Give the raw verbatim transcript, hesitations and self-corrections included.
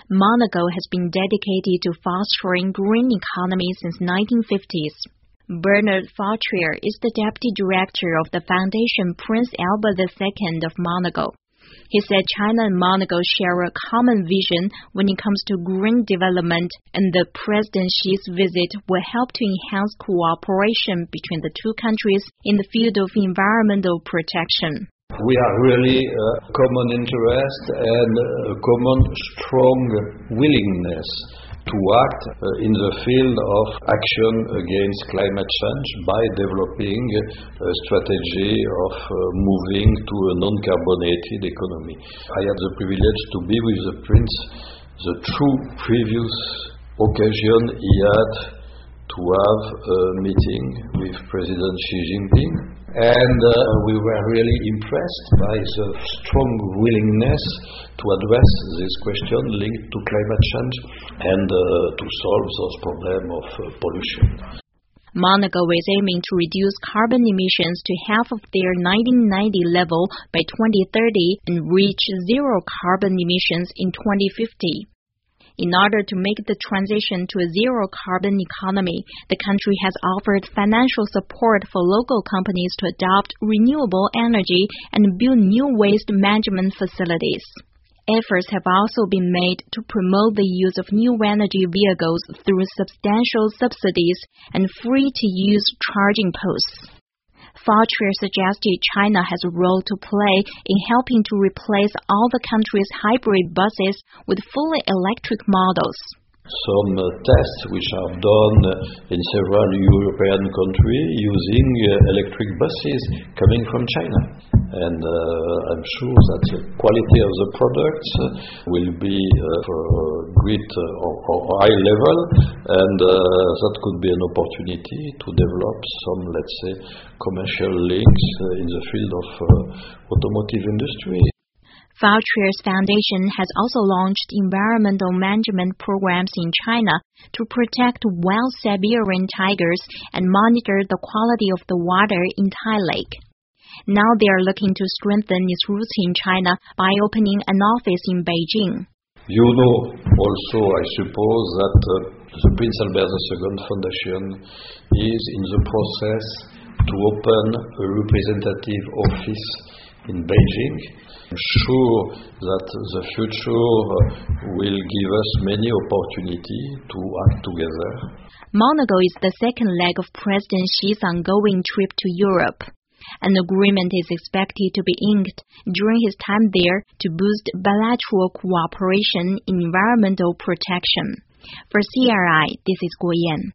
Monaco has been dedicated to fostering green economy since nineteen fifties. Bernard Fautrier is the deputy director of the Foundation Prince Albert the Second of Monaco. He said China and Monaco share a common vision when it comes to green development, and the President Xi's visit will help to enhance cooperation between the two countries in the field of environmental protection. We are really a common interest and a common strong willingness to act uh, in the field of action against climate change by developing a strategy of uh, moving to a non-carbonated economy. I had the privilege to be with the Prince the two previous occasion he had to have a meeting with President Xi Jinping, and uh, we were really impressed by the strong willingness to address this question linked to climate change and uh, to solve those problems of uh, pollution. Monaco is aiming to reduce carbon emissions to half of their nineteen ninety level by twenty thirty and reach zero carbon emissions in twenty fifty. In order to make the transition to a zero-carbon economy, the country has offered financial support for local companies to adopt renewable energy and build new waste management facilities. Efforts have also been made to promote the use of new energy vehicles through substantial subsidies and free-to-use charging posts. Fautrier suggested China has a role to play in helping to replace all the country's hybrid buses with fully electric models. Some uh, tests which are done uh, in several European countries using uh, electric buses coming from China. And uh, I'm sure that the quality of the products uh, will be uh, of a great uh, or, or high level, and uh, that could be an opportunity to develop some, let's say, commercial links uh, in the field of uh, automotive industry. Fautrier's foundation has also launched environmental management programs in China to protect wild Siberian tigers and monitor the quality of the water in Tai Lake. Now they are looking to strengthen its roots in China by opening an office in Beijing. You know also, I suppose, that uh, the Prince Albert the Second Foundation is in the process to open a representative office in Beijing. I'm sure that the future will give us many opportunities to act together. Monaco is the second leg of President Xi's ongoing trip to Europe. An agreement is expected to be inked during his time there to boost bilateral cooperation in environmental protection. For C R I, this is Guo Yan.